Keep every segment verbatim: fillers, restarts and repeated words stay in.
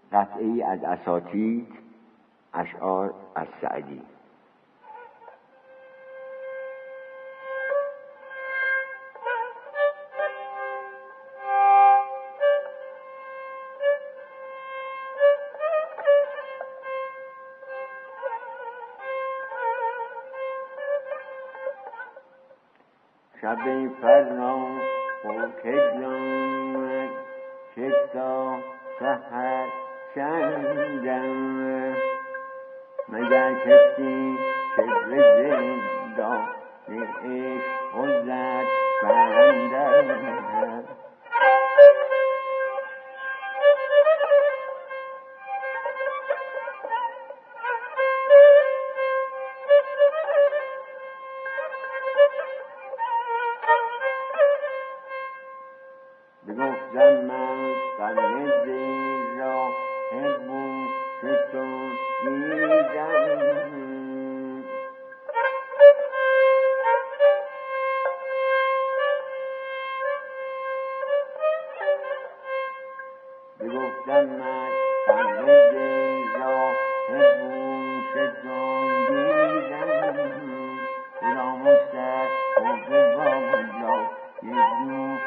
قطعه‌ای از اساطیر، اشعار از سعدی. شب فردا و کدام که تا سحر شنیدم، مگر کسی که به زندان عشق خزد بندم. بگفتم من غم دل را هبون ستون دیدم، بگفتم من غم دل را هبون ستون دیدم، خدا مستر و به بالا یک دو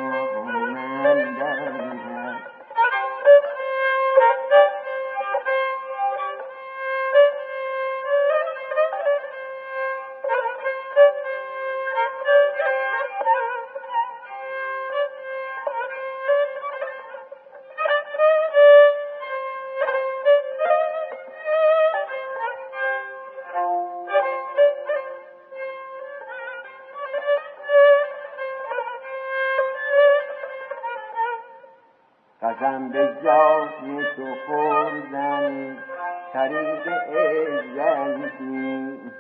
قسم به جان تو خوردم طریق عزتی،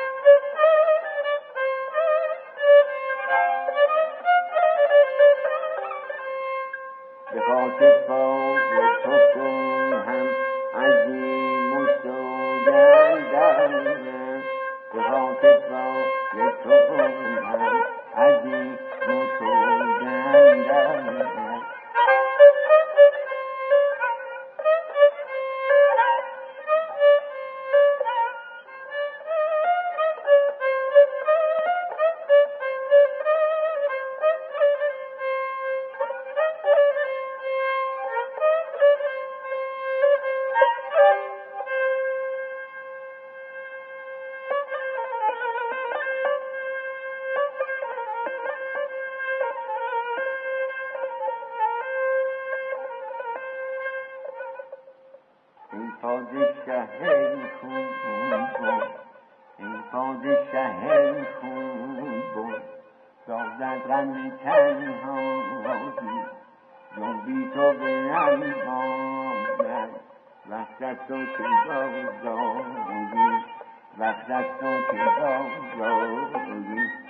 به خاطر پای تو کنم عظیم و سوگندم، به خاطر پای تو کنم عظیم و سوگندم. این پادشه خون بود، این پادشه خون بود، دادن غم تنهایی، جون بی تو به نماند، وقت از تو که بازداری، وقت از تو که بازداری.